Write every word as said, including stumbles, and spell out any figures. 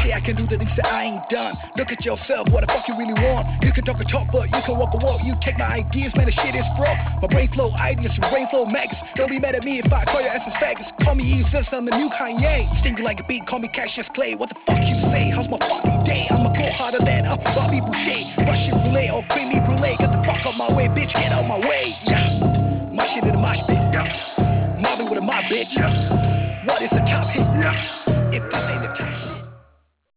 say I can do the things that I ain't done. Look at yourself, what the fuck you really want? You can talk a talk, but you can walk a walk. You take my ideas, man, the shit is fraud. My brain flow ideas, brain flow maggots. Don't be mad at me if I call your asses faggots. Call me Jesus, I'm the new Kanye. Sting like a beat, call me Cassius Clay. What the fuck you say? How's my fucking day? I'ma go harder than a Bobby Boucher. Russian roulette or creamy brulee. Get the fuck out my way, bitch, get out my way.